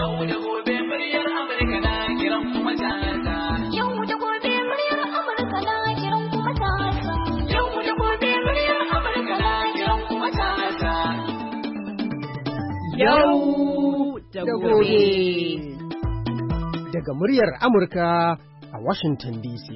Yau da gobe muryar Amurka na kiran kuma tata. Yau da gobe muryar Amurka na kiran kuma tata. Yau da gobe muryar Amurka na kiran kuma tata. Yau da gobe. Daga muryar Amurka a Washington DC.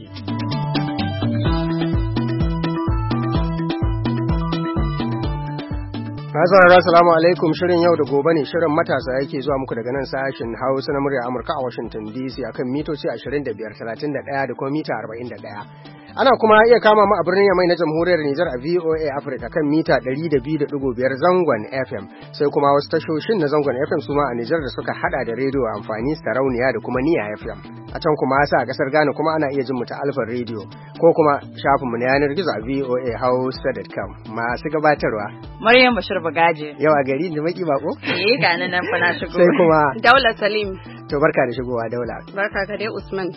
Assalamu alaikum, shirin yau da gobe ne, shirin matasa yake zuwa muku daga nan sashen Hausa na muryar Amurka a Washington DC akan mitoci 25, 31 da kuma mita 41. Ana kuma iya kama mu a birnin Yamai na Jamhuriyar Nijar a VOA Africa kan mita 102.5 zangon FM, sai kuma wasu tashoshin na zangon FM su ma a Nijar da suka hada da rediyo amfani sarauniya da kuma Niya FM. A can kuma sa a kasar Ghana kuma ana iya jin mu ta Alpha Radio ko kuma shafinmu na yanar gizo a voahausa.com. Masu gabatarwa Maryam Bashir Bagaje. Yau a gari da maki bako? Ga nan fa na shigo. Sai kuma Daula Salim. To barka da shigowa Daula. Barka ka dai Usman.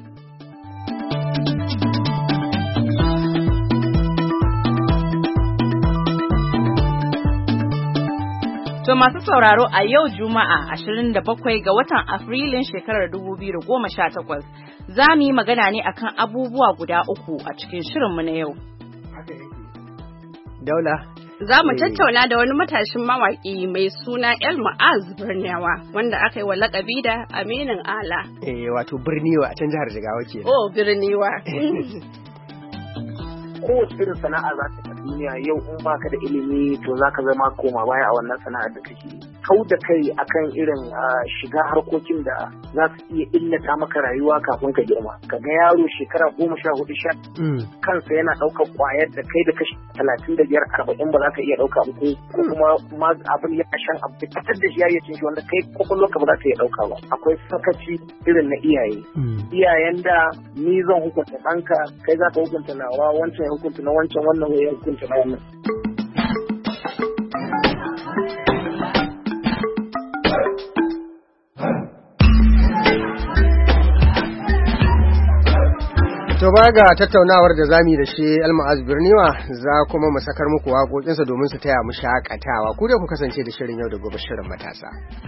To masu sauraro a yau Juma'a 27 ga watan Afrilun shekarar 2018 za mu yi magana ne akan abubuwa guda uku a cikin shirinmu na yau. Daula. Za mu tattauna da wani matashin mawaƙi mai suna El Mu'az Birniwa wanda aka yi wa laƙabi da Aminin Ala. Wato Birniwa a can jihar Jigawa ke. Oh, Birniwa. Kowace irin sana'a za ta ta duniya yau in baka da ilimi to za ka zama koma baya a wannan sana'ar da kake. Kau da kai akan irin shiga harkokin da za su iya illata maka rayuwa kafin ka girma. Ka ga yaro shekara 14 kansa yana ɗaukar ƙwayar da kai da kashi 35-40 ba za ka iya ɗauka ba ko kuma abin ya shan abu fitar da shi ya cin shi wanda kai kwakwalwarka ba za ta iya ɗauka ba. Akwai sakaci irin na iyaye. Iyayen da ni zan hukunta ɗanka kai za ka hukunta nawa wancan hukunta na wancan wannan ya hukunta na wannan. To ba ga tattaunawar da zamu yi da shi Alma'az Birniwa za kuma mu sakar muku waƙoƙinsa domin su taya mu shakatawa. Ku da ku kasance da shirin yau da gobe shirin matasa.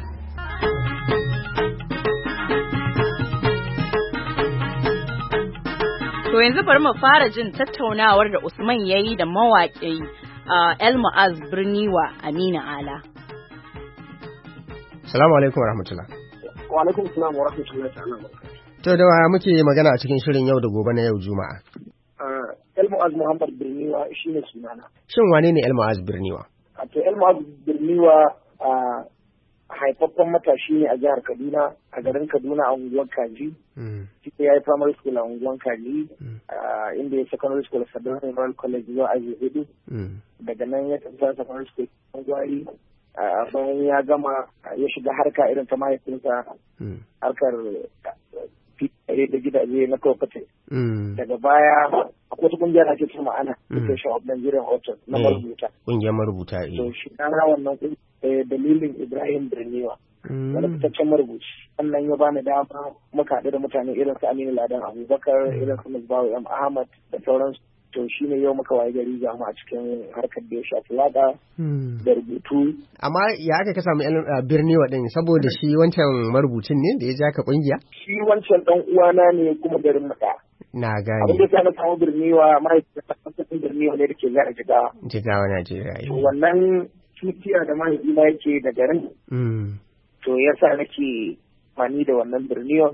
To yanzu bari mu fara jin tattaunawar da Usman yayi da mawaƙi El Mu'az Birniwa Amina Ala. Assalamu alaikum wa rahmatullah. Wa alaikum assalam wa rahmatullahi ta'ala. To da muke magana a cikin shirin yau da gobe na yau Juma'a. El Mu'az Muhammad Birniwa shine sunana. Shin wane ne El Mu'az Birniwa? To El Mu'az Birniwa haifaffen matashi ne a jihar Kaduna, a garin Kaduna a unguwar Kaji. Shi ya yi primary school a unguwar Kaji, inda ya secondary school a Sadar Memorial College zuwa aji 4. Daga nan ya tafi secondary school a Gwari. Bayan ya gama ya shiga harka irin ta mahaifinsa, harkar da gidaje na property. Daga baya akwai wata kungiyar ake ce ma'ana Education of Nigerian Authors na marubuta. Kungiyar marubuta to shi na wannan dalilin Ibrahim Birniwa wani fitaccen marubuci. Sannan ya bani dama muka haɗu da mutane irin su Aminu Ladan Abubakar, irin su Musbahu M Ahmad da sauransu. To shi ne yau muka waye gari ga mu a cikin harkar da ya shafi waƙa da rubutu. Amma ya aka ka samu Birniwa ɗin saboda shi wancan marubucin ne da ya ja ka ƙungiya? Shi wancan ɗan uwana ne kuma garin mu ɗaya. Na gane. Abin da ya na samu Birniwa mahaifin Birniwa ne da ke zara Jigawa. Jigawa Najeriya. To wannan tutiya da mahaifina yake da garin. To ya sa nake fani da wannan Birniwa.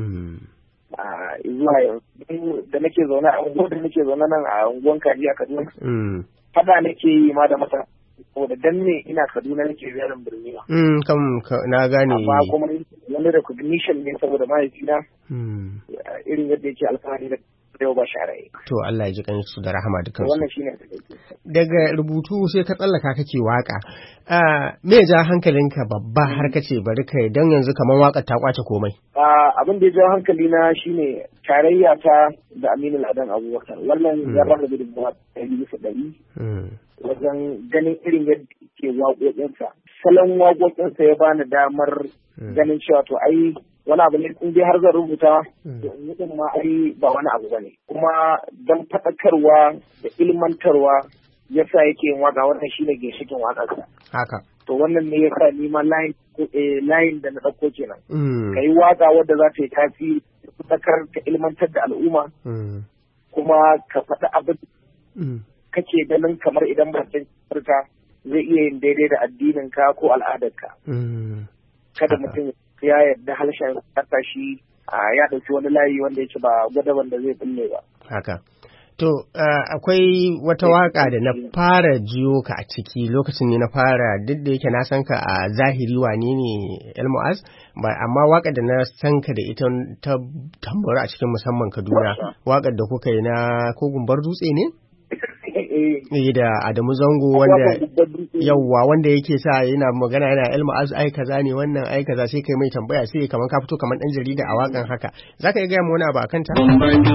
Zuwa yanzu da nake zaune a unguwar da nake zaune nan a unguwar Kaji a Kaduna. Fada nake yi ma da mata saboda dan ne ina Kaduna nake ziyarar Birniwa. Na gane. Amma kuma wani recognition ne saboda mahaifina irin yadda yake alfahari da yau ba shara'i. To Allah ya ji kan su da rahama dukansu. Wannan shine daga rubutu sai ka tsallaka kake waka. Me ja hankalinka babba har kace bari kai dan yanzu kaman wakar ta kwace komai. Abin da ya ja hankali na shine tarayya ta da Aminu Ladan Abubakar. Wannan ya ba da gudunmawa 100%. Wajen ganin irin yadda ke waƙoƙinsa. Salon waƙoƙinsa ya bani damar ganin cewa to ai wani abu ne in dai har zan rubuta mutum ma ai ba wani abu bane kuma don faɗakarwa da ilmantarwa yasa yake yin waka wannan shine ginshikin waƙarsa. Haka. to wannan ne yasa ni ma layin da na ɗauko kenan ka yi waka wadda za ta yi tasiri tsakar ka ilmantar da al'umma kuma ka faɗi abin kake ganin kamar idan ba ka zai iya yin daidai da addinin ka ko al'adarka kada mutum ya yarda harshen kasa shi ya ɗauki wani layi wanda yake ba gwada wanda zai bulle ba haka. To, akwai wata waka da na fara jiyo ka a ciki lokacin ne na fara duk da yake na san ka a zahiri wane ne Elmu'az, amma waka da na san ka da ita ta tambara a cikin musamman Kaduna, wakar da kuka yi na ko gumbar dutse ne? Da Adamu Zango wanda yake sa yana magana yana Elmu'az ai kaza ne wannan ai kaza sai kai mai tambaya sai kaman ka fito kaman dan jarida a wakan haka zaka iya gaya mu wani abu akan ta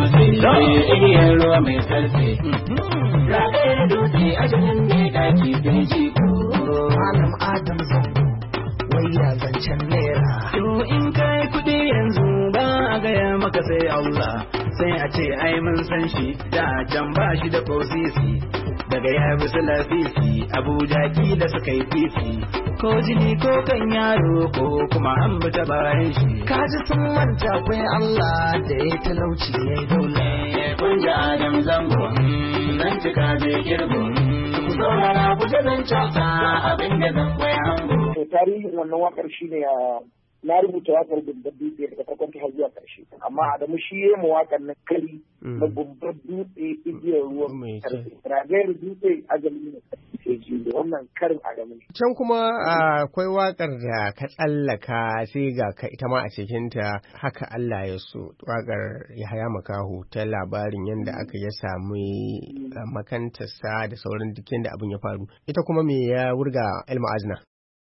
Adam Zango wai ya zancen naira to in kai kudi yanzu ba a gaya maka sai Allah sai a ce ai mun san shi da can ba shi da kosisi daga ya bi su lafisi Abuja kila suka yi fifi ko jini ko kan yaro ko kuma an bi ta bayan shi kaji sun manta akwai Allah da ya talauci ya yi dole kun ji Adam Zango nan cika bai girgo ku saurara ku ji zancen sa abin da zan kwaya hango. Tarihin wannan wakar shi ne na rubuta wakar gumbar dutse daga farkon ta zuwa ƙarshe amma Adamu shi ya yi wakar na kari na gumbar dutse igiyar ruwan ragayar dutse ajalin ne da wannan karin Adamu. Can kuma akwai wakar da ka tsallaka sai ga ka ita ma a cikinta haka Allah ya so wakar Yahaya Makaho ta labarin yadda aka ya sami makantarsa da sauran dukkan da abin ya faru ita kuma me ya wurga Elmu'az na?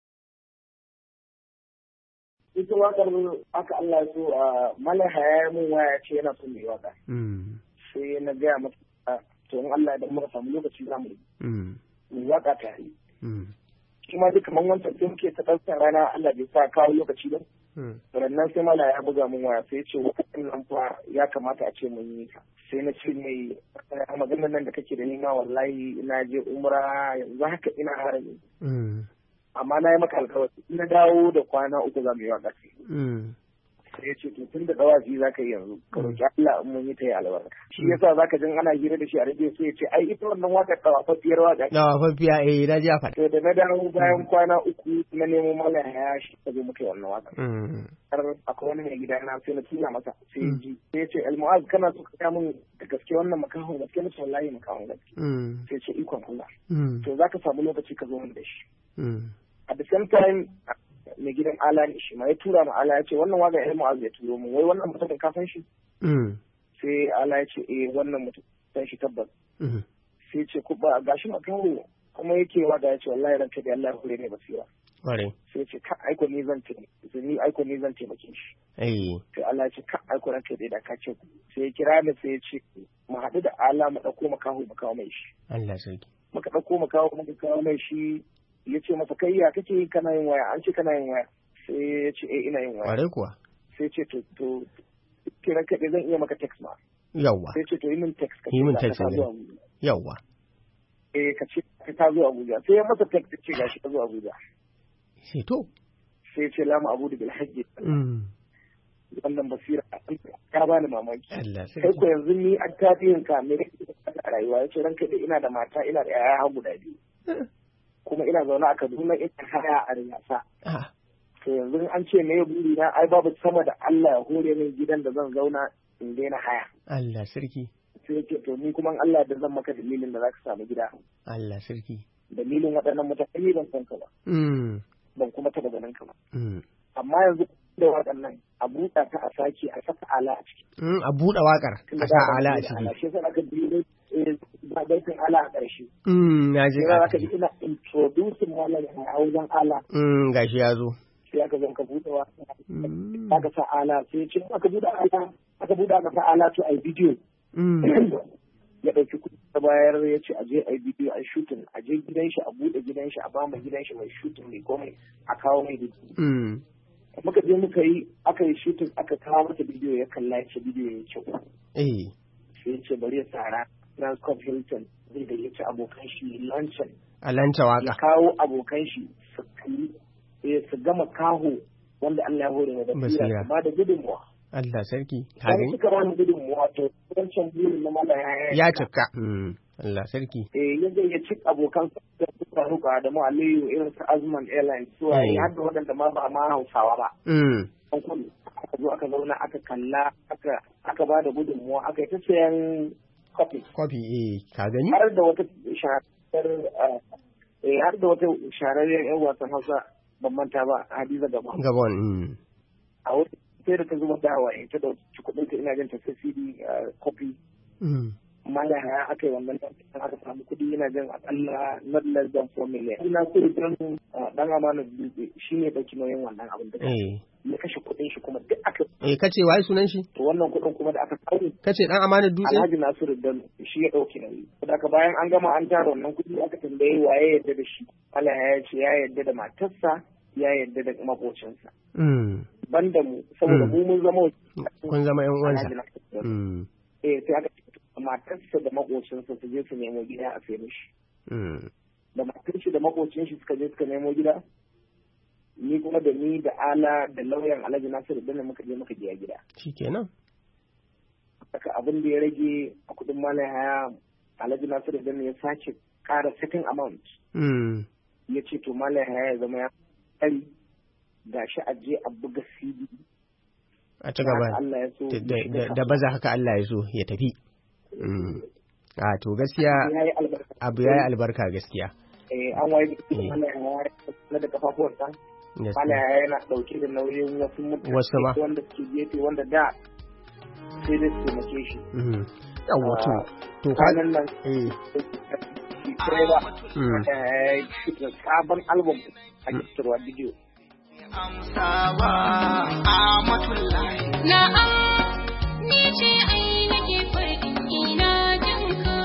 Ita wakar aka Allah ya so Malaha ya mun waya ce yana son mai waka. Sai na gaya masa to in Allah ya muka samu lokaci za mu yi waka ta yi. Kuma duk kamar wancan sai muke ta ɗaukar rana Allah bai sa kawo lokaci ba. Rannan sai Malaha ya buga mun waya sai ya ce wakan nan fa ya kamata a ce mun yi ta. Sai na ce mai maganar nan da kake da nima wallahi ina je umra yanzu haka ina harami. Amma na yi maka alkawari na dawo da kwana 3 za mu yi waka ce. Sai ya ce to tun da dawaji za ka yi yanzu ka roƙi Allah in mun yi ta yi albarka. Shi yasa za ka jin ana hira da shi a rediyo sai ya ce ai ita wannan wakar dawafaffiyar waka. Dawafaffiya na ji a faɗa. To da na dawo bayan kwana 3 na nemo Malaha shi ta zo muka yi wannan waka. Har akwai wani mai gida na sai na tuna masa sai ya ji. Sai ya ce Elmu'az kana so ka min da gaske wannan makahon gaske na wallahi makahon gaske. Sai ya ce ikon Allah. To za ka samu lokaci ka zo min da shi. At the same time mai gidan Ala ne shi ma ya tura ma Ala ya ce wannan waga Elmu'az ya turo mu wai wannan mutum ka san shi sai Ala ya ce wannan mutum san shi tabbas sai ya ce ku ba gashi makaho kuma yake waga ya ce wallahi ranka da Allah ya hore ne basira sai ya ce ka aiko ni zan taimake shi sai Allah ya ce ka aiko ranka da ka ce sai ya kira ni sai ya ce mu haɗu da Ala mu ɗauko makaho mu kawo mai shi Allah sarki muka ɗauko makaho muka kawo mai shi ya ce masa kai ya kake yi kana yin waya an ce kana yin waya sai ya ce ina yin waya ƙwarai kuwa sai ce to kira kaɗai zan iya maka text ma yawwa sai ce to yi min text yi min text ne yawwa ka ce ka ta zuwa Abuja sai ya masa text ce gashi ka zuwa Abuja sai to sai ce lamu abu da bilhajji wannan basira ya bani mamaki sai ko yanzu ni an tafiyin ka me a rayuwa ya ce ranka da ina da mata ina da yaya guda 2 kuma ina zaune a Kaduna ina haya a Riyasa. To yanzu an ce me buri na ai babu sama da Allah ya hore min gidan da zan zauna in daina haya. Allah sarki. Sai ce to ni kuma Allah da zan maka dalilin da zaka samu gida. Allah sarki. Dalilin waɗannan mutane ban san ka ba. Ban kuma taɓa ganin ka ba. Amma yanzu da waɗannan a buɗa ta a sake a saka Ala a ciki. A buɗe waƙar a sa Ala a ciki. Shi yasa aka biyo ba baitin Ala a ƙarshe. Na ji ka. Aka ji ina introducing Malam a wajen Ala. Gashi ya zo. Sai aka zo ka buɗe wa. Aka sa Ala sai ce aka buɗe Ala aka sa Ala to ai bidiyo. Ya ɗauki kuɗi ta bayar ya ce aje ai bidiyo ai shooting aje gidan shi a buɗe gidan shi a ba mu gidan shi mai shooting mai komai a kawo mai bidiyo. Muka je muka yi aka yi shooting aka kawo mata bidiyo ya kalla ya ce bidiyo ya kyau. Sai ya ce bari ya tsara Transcorp Hilton zai da ya ci abokan shi luncheon. A lanta waka. Ya kawo abokan shi su gama kaho wanda Allah ya hore da basira ba da gudunmuwa. Allah sarki. Idan suka ba ni gudunmuwa to wancan burin na mala ya cika. Allah sarki. Yadda ya ci abokan da suka ruka da mu Aliyu irin su Azman Airlines su har da waɗanda ma ba ma Hausawa ba. An kullu aka zo aka zauna aka kalla aka ba da gudunmuwa aka yi ta sayan kofi. Ka gani? Har da wata shahararriyar 'yan wasan Hausa ban manta ba Hadiza Gabon. A wata sai da ta zuba da hawaye ta da kuɗin ta ina jin ta CD copy. Amma da haya aka yi wannan aka samu kuɗi ina jin akalla not less than 4 million. Ina kuri don dan amana dutse shi ne ɗauki nauyin wannan abin da ya kashe kuɗin shi kuma duk aka. Kace wai sunan shi? To wannan kuɗin kuma da aka kawo. Kace dan amana dutse? Alhaji Nasiru Dan shi ya ɗauki nauyi. Daga bayan an gama an tara wannan kuɗi aka tambaye waye yadda da shi. Allah ya ce ya yadda da matarsa ya yadda da makocinsa. Banda mu saboda mu mun zama kun zama ƴan uwansa. Sai aka matarsa da makocinsa su je su nemo gida a sai mishi. Da matar shi da makocin shi suka je suka nemo gida. Ni kuma da ni da Ala da lauyan Alhaji Nasiru da muka je muka biya gida. Shikenan. Saka abin da ya rage a kuɗin malai haya Alhaji Nasiru da ya sace ƙara setting amount. Ya ce to malai haya ya zama ya tsari gashi a je a buga CD. A ci gaba da baza haka Allah ya so ya tafi. To gaskiya abu ya yi albarka gaskiya. An waye da da kafafuwarsa. Malaya yana ɗauke da nauyin wasu mutane wanda suke gefe wanda da sai da su taimake shi. Yawwa to kwanan nan Trevor da sabon album a kistarwa bidiyo. Na'am, ni ce ai nake faɗin ina jinka.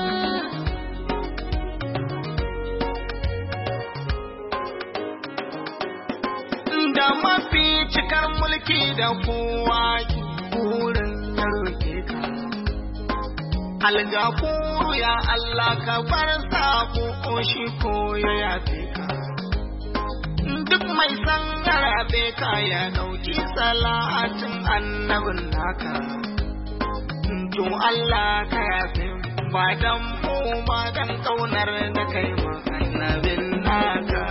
Da mafi cikar mulki da kowa burin ya roƙe ka. Algafuru ya Allah ka bar sako ko shi ko ya yafe ka. Duk mai san rabe ka ya ɗauki salatin annabin naka. To Allah ka yafe ba dan mu ba dan ƙaunar da kai ma annabin naka.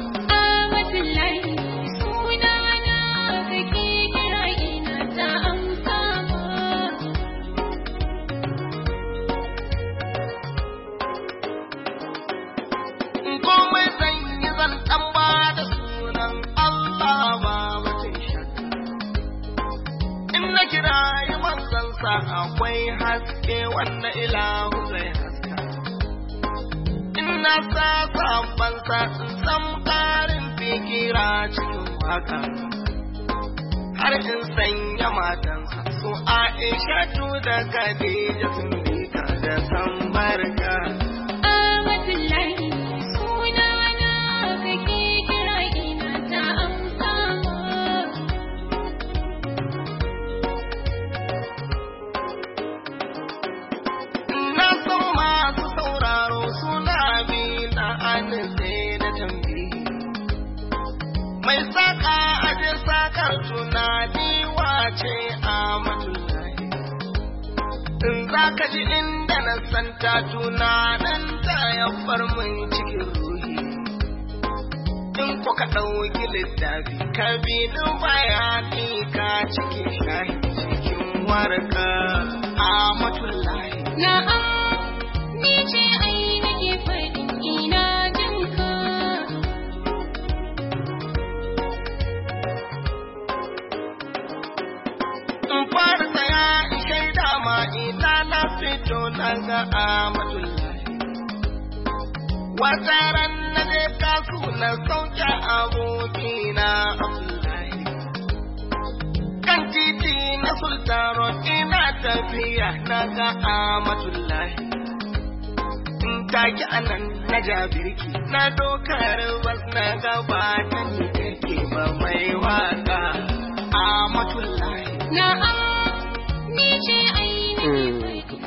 Akwai haske wanda ilahu zai haska. Ina sa sabansa san ƙarin fikira cikin waka. Har in sanya matansa su Aishatu da Khadija sun bika da san barka. Amatullahi sunana kake kira ina ta amsa. Mai saka aje sakar tunani wace Amatullahi. In za ka ji inda na santa tunanin ta ya bar min cikin ruhi. In ko ka ɗauki littafi ka bi ni bayani ka cikin shahi cikin warka Amatullahi. Na'am, ni ce ai nake faɗin ina jinka. Farsa ya shaida ma ina na fito daga Amatullahi. Wata ran na je kasu na sauke abokina Abdullahi. Kan titi na Sultaro ina tafiya daga Amatullahi. In take anan na jabirki na dokar bas na gaba ta ni kake ba mai waka Amatullahi. Na'am, ni ce ai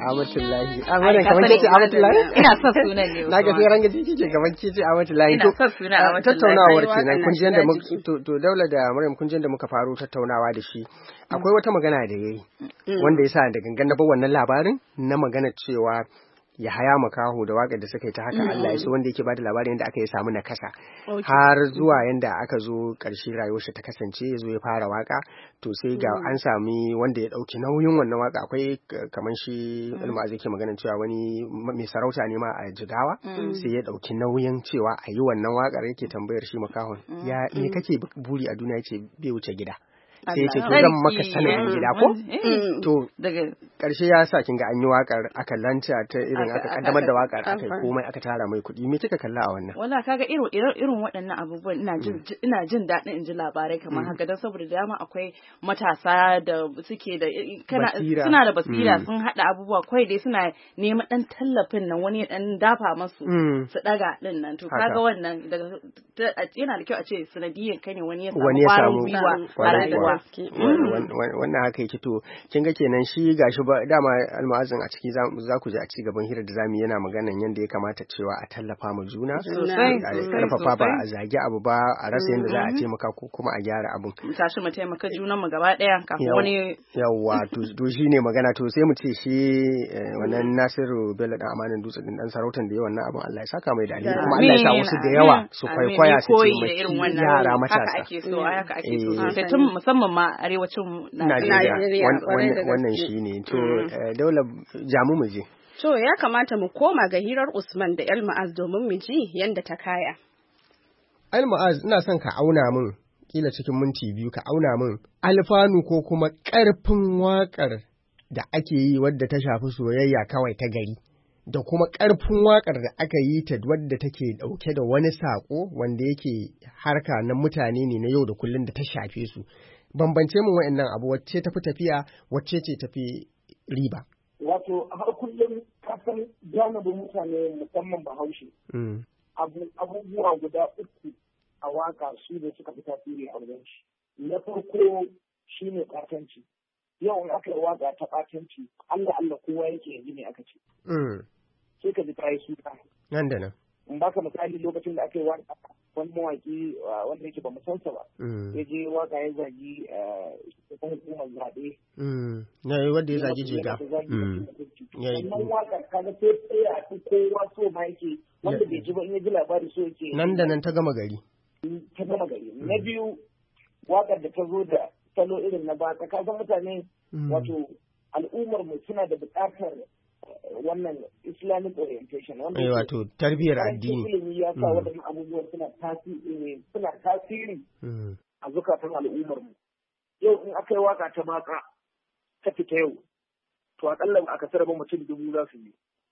Amatullahi. Wannan kamar kici Amatullahi. Ina son sunan ne. Na ga sai ranga kike kamar kici Amatullahi. Ina son sunan Amatullahi. Tattaunawar kenan kun ji yanda to Daula da Maryam kun ji yanda muka faro tattaunawa da shi. Akwai wata magana da yayi wanda yasa da gangan na bar wannan labarin na magana cewa ya haya makaho da waƙar da suka yi ta haka Allah ya so wanda yake bada labarin yadda aka yi samu nakasa har zuwa yadda aka zo ƙarshe rayuwar shi ta kasance ya zo ya fara waƙa to sai ga an sami wanda ya ɗauki nauyin wannan waƙa akwai kamar shi ilma zai ke magana cewa wani mai sarauta ne ma a Jigawa sai ya ɗauki nauyin cewa a yi wannan waƙar yake tambayar shi makahon ya me kake buri a duniya yace bai wuce gida sai ya ce to zan maka sanin gida ko to daga karshe ya sa kinga an yi wakar aka lanta ta irin aka kaddamar da wakar aka komai aka tara mai kuɗi me kika kalla a wannan wallahi kaga irin waɗannan abubuwan ina jin daɗin in ji labarai kamar haka dan saboda dama akwai matasa da suke da suna da basira sun hada abubuwa kai dai suna neman dan tallafin nan wani dan dafa masu su daga din nan to kaga wannan yana da kyau a ce sanadiyan kai ne wani ya samu a rayuwa wannan haka yake to kin ga kenan shi gashi ba dama alma'azin a ciki za ku ji a ci gaban hirar da zamu yana maganan yanda ya kamata cewa a tallafa mu juna a karfafa ba a zagi abu ba a rasa yanda za a taimaka ko kuma a gyara abun tashi mu taimaka junan mu gaba daya kafin wani yawa to shine magana to sai mu ce shi wannan Nasiru Bello dan amanin dutse din dan sarautan da yawan wannan abun Allah ya saka mai da alheri kuma Allah ya sa wasu da yawa su kwaikwaya su taimaki yara matasa haka ake so sai tun musamman ma arewacin Najeriya wannan shine to Daula jamu mu je to ya kamata mu koma ga hirar Usman da El Ma'az domin mu ji yanda ta kaya El Ma'az ina son ka auna min kila cikin minti biyu ka auna min alfanu ko kuma ƙarfin waƙar da ake yi wadda ta shafi soyayya kawai ta gari da kuma ƙarfin waƙar da aka yi ta wadda take ɗauke da wani saƙo wanda yake harka na mutane ne na yau da kullum da ta shafe su bambance mu wa'annan abu wacce tafi tafiya wacce ce tafi riba wato har kullum kasan janibin mutane musamman Bahaushe abubuwa guda uku a waka su da suka fi tasiri a wajen shi na farko shine ɓatanci yau in aka yi waka ta ɓatanci Allah kowa yake yanzu ne aka ce sai ka ji ta yi suka nan da nan in baka misali lokacin da aka yi waka wani mawaki wanda yake ba mu san sa ba ya je waka ya zagi hukumar zaɓe na wanda ya zagi jiga wannan wakar kaga sai tsaya a kowa so ma yake wanda bai ji ba in ya ji labari so yake nan da nan ta gama gari na biyu wakar da ta zo da salo irin na ba ka san mutane wato al'ummar mu suna da buƙatar wannan Islamic orientation wanda wato tarbiyyar addini ilimi ya sa waɗannan abubuwan suna tasiri a zukatan al'ummar mu yau in aka yi waka ta baka ta fita yau to akalla aka sarrafa mutum 1000 za su yi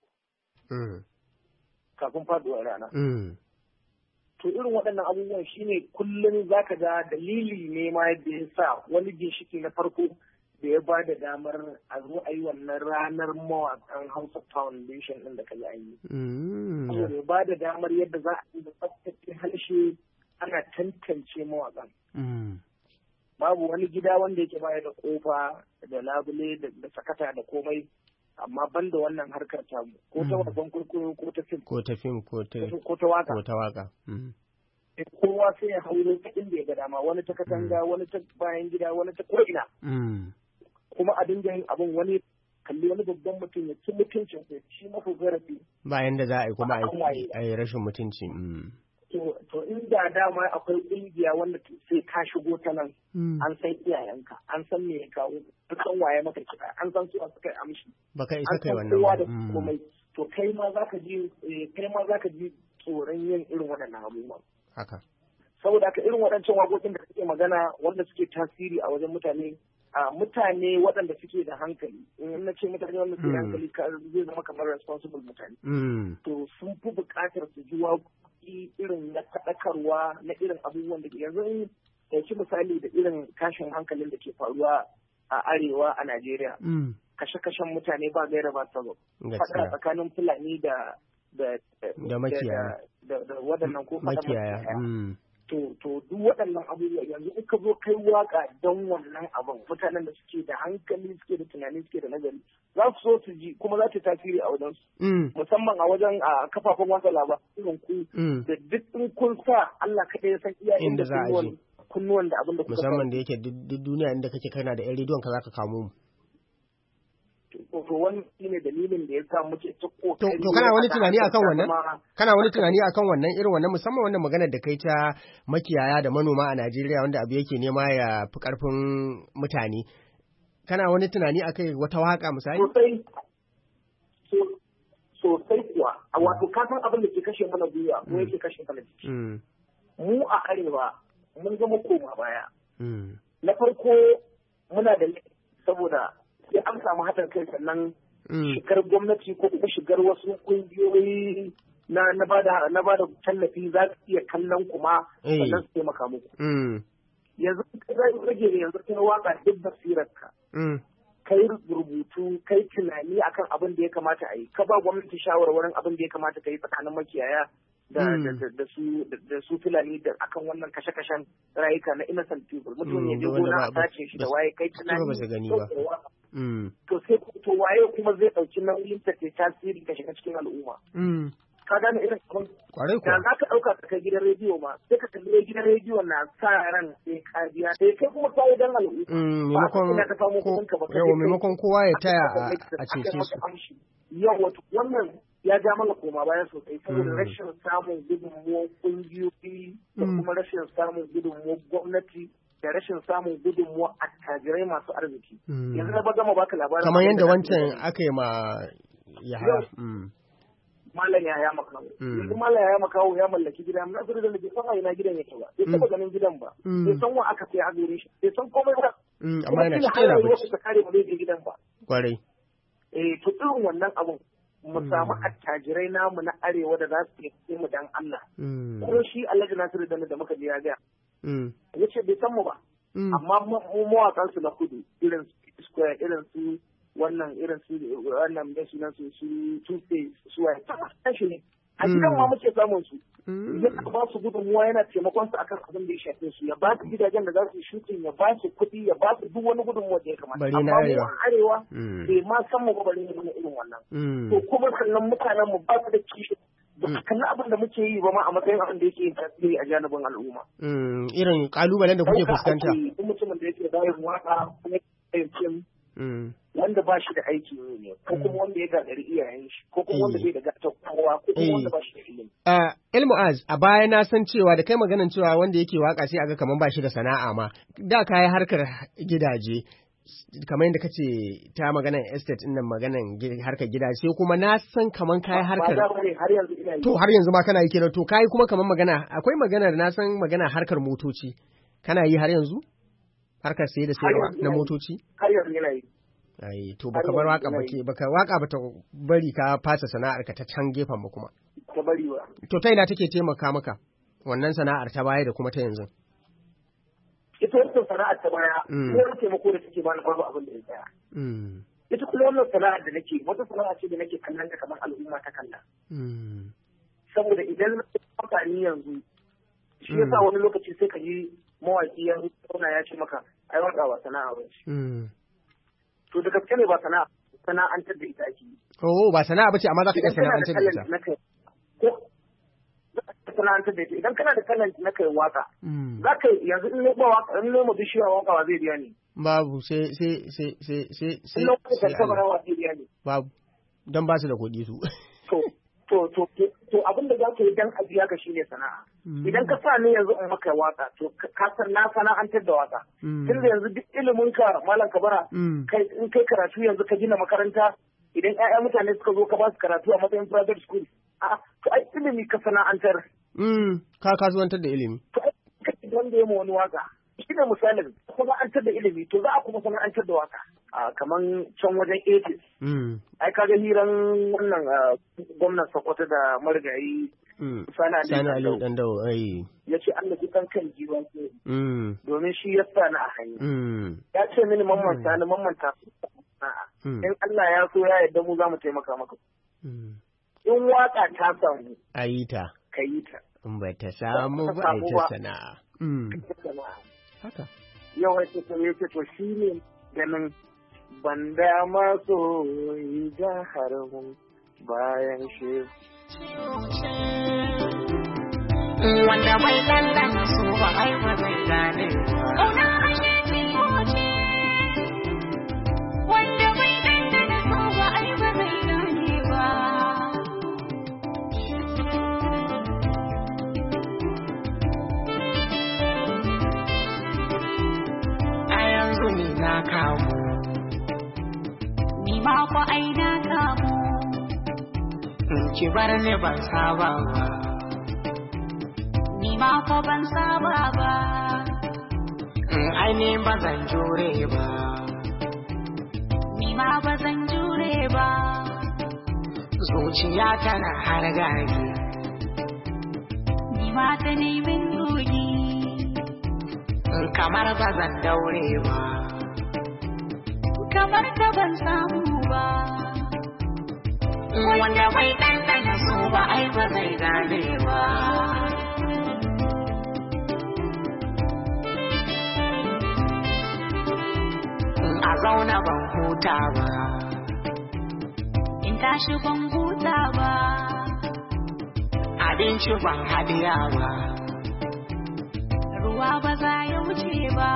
kafin faduwar rana to irin waɗannan abubuwan shine kullum zaka ga dalili ne ma yadda ya sa wani ginshiki na farko da ya ba da damar a zo a yi wannan ranar mawaƙan Hausa Foundation ɗin da ka yi yi. Ya ba da damar yadda za a yi da tsaftace harshe ana tantance mawaƙan. Babu wani gida wanda yake baya da ƙofa da labule da sakata da komai amma ban da wannan harkar tamu ko ta wasan kurkuru ko ta fim. Ko ta fim ko ta waka. Ko ta waka. Kowa sai ya hauro ta inda ya ga dama wani ta katanga wani ta bayan gida wani ta ko'ina. Kuma a dinga yin abin wani kalli wani babban mutum ya ci mutuncin sai shi mafi zarafi. Bayan da za a yi kuma a yi rashin mutunci. To inda dama akwai ƙungiya wanda sai ka shigo ta nan an san iyayenka an san me ya kawo an san waye maka kiɗa an san su suka yi amshi. Baka isa kai wannan ba. Komai to kai ma zaka ji tsoron yin irin waɗannan abubuwan. Haka. Saboda haka irin waɗancan waƙoƙin da kake magana wanda suke tasiri a wajen mutane mutane waɗanda suke da hankali in na ce mutane wanda suke da hankali zai zama kamar responsible mutane to sun fi buƙatar su ji waƙoƙi irin na faɗakarwa na irin abubuwan da ke yanzu in ɗauki misali da irin tashin hankalin da ke faruwa a arewa a Najeriya kashe-kashen mutane ba gaira ba sabab faɗa tsakanin Fulani da makiyaya da waɗannan ko makiyaya to duk waɗannan abubuwa yanzu in ka zo kai waka don wannan abin mutanen da suke da hankali suke da tunani suke da nazari za su so su ji kuma za ta tasiri a wajen su musamman a wajen kafafen watsa labarai ku da duk in kun sa Allah kaɗai ya san iya inda kunnuwan da abin da kuka musamman da yake duk duniya inda kake kana da yan rediyon ka zaka kamo mu to wannan shine dalilin da ya sa muke ta kokari to kana wani tunani akan wannan irin wannan musamman wannan maganar da kai ta makiyaya da manoma a Najeriya wanda abu yake nema ya fi karfin mutane kana wani tunani akai wata waka misali sosai kuwa wato ka san abin da ke kashe mana gwiwa ko yake kashe mana jiki mu a arewa mun zama koma baya na farko muna da saboda sai an samu haɗin kai sannan shigar gwamnati ko kuma shigar wasu ƙungiyoyi na ba da tallafi za su iya kallon kuma sannan su taimaka muku. Yanzu ka rage da yanzu kai waka duk basirarka. Kai rubutu, kai tunani akan abin da ya kamata a yi, ka ba gwamnati shawarwarin abin da ya kamata ka yi tsakanin makiyaya da su Fulani da akan wannan kashe-kashen rayuka na innocent people. Mutum ya je gona a sace shi da waye kai tunani. To sai to waye kuma zai ɗauki nauyin ta ke tasiri ka shiga cikin al'umma. Ka gane irin abin da za ka ɗauka ka kai gidan rediyo ma sai ka kalli gidan rediyo na sa ran sai ka biya sai kai kuma kayi dan al'umma. Maimakon kowa ya taya a cece su. Yau wato wannan ya ja mana koma baya sosai saboda rashin samun gudunmuwar ƙungiyoyi da kuma rashin samun gudunmuwar gwamnati da rashin samun gudunmuwa attajirai masu arziki. Yanzu na gama baka labarin. Kamar yadda wancan aka yi ma Yahaya. Malam Yahaya Makaho. Yanzu Malam Yahaya Makaho ya mallaki gida, na zuri da bai san ina gidan yake ba. Bai taɓa ganin gidan ba. Bai san wa aka sai a gare shi. Bai san komai ba. Amma yana cikin labari. Kuma ta kare ba zai je gidan ba. Kwarai. To irin wannan abun mu samu attajirai namu na arewa da za su yi mu dan Allah. Ko shi Alhaji Nasiru da muka je ya gaya. Ya ce bai san mu ba. Amma mu mawaƙan su na kudu irin su Square irin su wannan mai sunan su Tuesday su waye ta shi ne. A gidan ma muke samun su. Ya ba su gudunmuwa yana taimakon su akan abin da ya shafe su ya ba su gidajen da za su shooting ya ba su kuɗi ya ba su duk wani gudunmuwa da ya kamata. Amma mu arewa bai ma san mu ba bari ne irin wannan. To kuma sannan mutanen mu ba su da kishi ba su kalli abin da muke yi ba ma a matsayin abin da yake yin tasiri a janibin al'umma. Irin kalubalen da kuke fuskanta. Duk mutumin da yake bayan waka kuma yin fim wanda ba shi da aiki ne ko kuma wanda ya gagari iyayen shi ko kuma wanda bai da gata kowa ko kuma wanda ba shi da ilimi. Ilmu'az a baya na san cewa da kai maganan cewa wanda yake waka sai aga kaman ba shi da sana'a ma da kayi harkar gidaje kamar yadda kace ta maganan estate din nan maganan harkar gidaje sai kuma na san kaman kayi harkar har yanzu ma kana yi kenan to kayi kuma kaman magana akwai maganar na san magana harkar motoci kana yi har yanzu harkar saye da sayarwa na motoci har yanzu yana yi. Ai to baka bar waka baka waka bata bari ka fasa sana'ar ka ta can gefen ba kuma. Ta bari ba. To ta ina take taimaka maka wannan sana'ar ta baya da kuma ta yanzu? Ita wannan sana'ar ta baya ko taimako da take bani babu abin da ya tsaya. Ita kuma wannan sana'ar da nake wata sana'a ce da nake kallon ta kamar al'umma ta kalla. Saboda idan amfani yanzu shi yasa wani lokaci sai ka yi mawaki ya zauna ya ce maka ai waka ba sana'a ba ce. To da gaske ne ba sana'antar da ita ake yi. Oh ba sana'a ba ce amma za ka iya sana'antar da ita. Sana'antar da ita idan kana da talent na kai waka. Za ka yanzu in noma waka in noma bishiya waka wa zai biya ne. Babu sai. In noma da kabara wa zai biya ne. Babu don ba su da kuɗi su. To abin da za ka yi dan a biya ka shine sana'a. Idan ka sa ni yanzu in maka waka to ka san na sana'antar da waka. Tunda yanzu duk ilimin ka malam kabara in kai karatu yanzu ka gina makaranta idan ƴaƴan mutane suka zo ka ba su karatu a matsayin private school to ai ilimi ka sana'antar. Ka kasuwantar da ilimi. To ai wanda ya ma wani waka shi ne misalin sana'antar da ilimi to za a kuma sana'antar da waka. Kaman can wajen 80s. Ai kaga hiran wannan gwamnan Sokoto da marigayi Sani Ali Dandawo. Ya ce Allah ji kan jiwa ke. Domin shi ya sa ni a hanya. Ya ce mini mamman ta in Allah ya so ya yarda mu za mu taimaka maka. In waka ta samu. A yi ta. Ka yi ta. In ba ta samu ba a ta sana'a. Haka. Haka. Yau ya ce to shi ne ganin banda maso da harbin bayan shi. Wanda bai lallana su ba ai ba zai gane ba. Ƙauna ashe ciwo ce. Wanda bai lallana su ba ai ba zai gane ba. A yanzu ni na kamu. Ni ma ko ai na kamu. Ki bar ni ban saba ba. Ni ma ko ban saba ba. Ai ni ba zan jure ba. Ni ma ba zan jure ba. Zuciya tana har gari. Ni ma ta nemin gogi. Kamar ba zan daure ba. Kamar ta ban samu ba. Wanda bai ɗanɗana su ba ai ba zai gane ba. A zauna ban huta ba. In tashi ban huta ba. Abinci ban hadiya ba. Ruwa ba za ya wuce ba.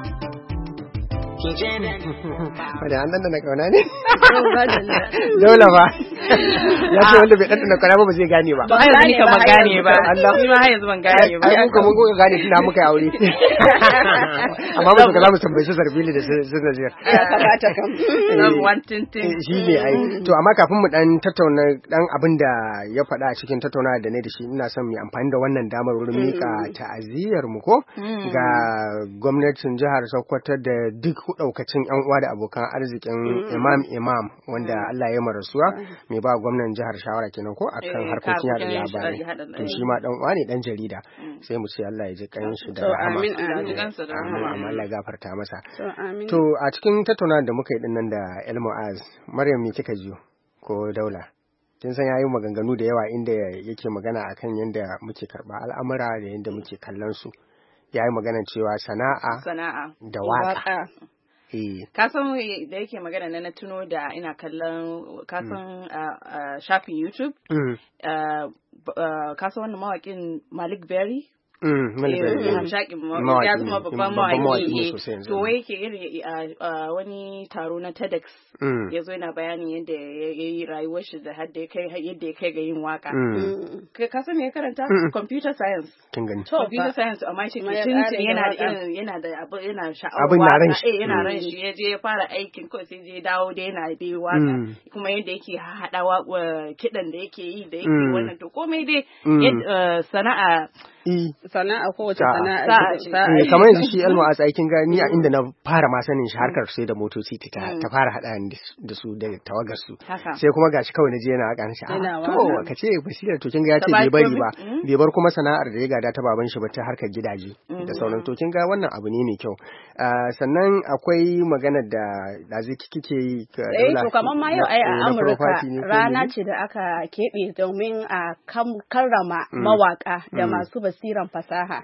Ki je ne. Wadda an ɗanɗana ƙauna ne? Dole ba. Ya ce wanda bai ɗanɗana ƙauna ba zai gane ba. Har yanzu ni kan ban gane ba. Allah. Ni ma har yanzu ban gane ba. Ai muka mun kuka gane tunda muka yi aure. Amma ba su ga za mu tambaye su Sarbili da su Nazir. Ya kamata kam. Wantintin. Shi ne ai. To amma kafin mu dan tattauna dan abin da ya faɗa a cikin tattaunawa da ne da shi ina son mu amfani da wannan damar wurin mika ta'aziyar mu ko ga gwamnatin jihar Sokoto da duk daukacin yan uwa da abokan arzikin imam wanda Allah ya marasuwa mai ba gwamnan jihar shawara kenan ko akan harkokin yada labarai to shi ma dan uwa ne dan jarida sai mu ce Allah ya ji kan shi da rahama amma Allah ya gafarta masa to a cikin tattaunawa da muka yi dinnan da El Mu'az Maryam me kika ji ko Daula kin san yayi maganganu da yawa inda yake magana akan yanda muke karba al'amura da yanda muke kallon su yayi magana cewa sana'a da waka ka san da yake magana na tuno da ina kallon ka san shafin YouTube ka san wannan mawakin Malik Berry hamshakin ya zama babban mawaki to wai yake iri wani taro na TEDx ya zo yana bayanin yadda ya yi rayuwar shi da yadda ya kai ga yin waka ka san me ya karanta computer science computer science amma shi tuntun yana da yana sha'awar waka yana ran shi ya je ya fara aikin ko sai je dawo da yana bi waka kuma yadda yake hada kidan da yake yi da yake wannan to komai dai sana'a kowace sana'a kamar yanzu shi El Mu'az aikin gani a inda na fara ma sanin shi harkar sai da motoci ta fara hada da su da tawagar su sai kuma gashi kawai na je yana haka shi to ka ce basira to kin ga ya ce bai bari ba bai bar kuma sana'ar da ya gada ta baban shi ba ta harkar gidaje da sauran to kin ga wannan abu ne mai kyau sannan akwai magana da dazu kike yi to kamar ma yau ai a Amurka rana ce da aka keɓe domin a karrama mawaka da masu basiran fasaha.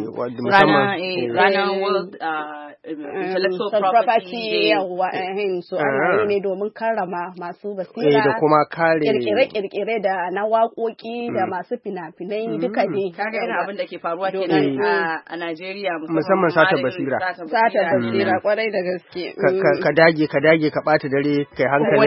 Ranar World Intellectual Property yawa su ana ne domin karrama masu basira da kuma kare kirkire da na waƙoƙi da masu fina-finai duka ne. Kaga irin abin da ke faruwa kenan a Najeriya musamman sata basira. Sata basira kwarai da gaske. Ka dage ka ɓata dare kai hankali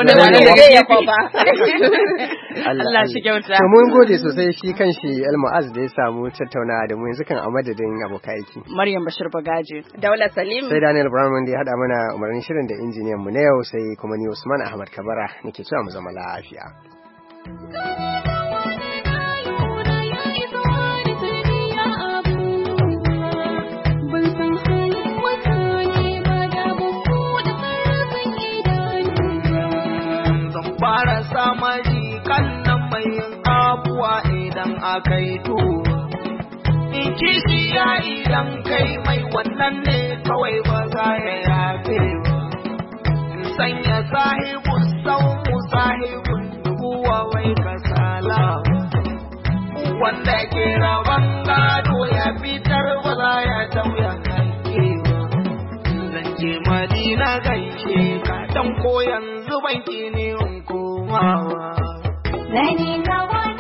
Allah shi kyauta. To mun gode sosai shi kanshi El Mu'az da ya samu tattaunawa da mu yanzu kan a madadin abokan aiki. Maryam Bashir Bagaje. Daula Salim. Sai Daniel Brown da ya haɗa mana umarnin shirin da injiniyan mu na yau sai kuma ni Usman Ahmad Kabara nake cewa mu zama lafiya. Fara samari kan nan mai abuwa idan aka yi tuwo. In kishiya idan kai mai wannan ne kawai ba za ya yafe ba. In sanya sahibun saumu sahibun dubuwa wai kasala. Wanda ke raban gado ya fitar ba za ya tauya kai ba. Zan ce Madina gaishe ka dan ko yanzu banki ne in komawa. Zani kawai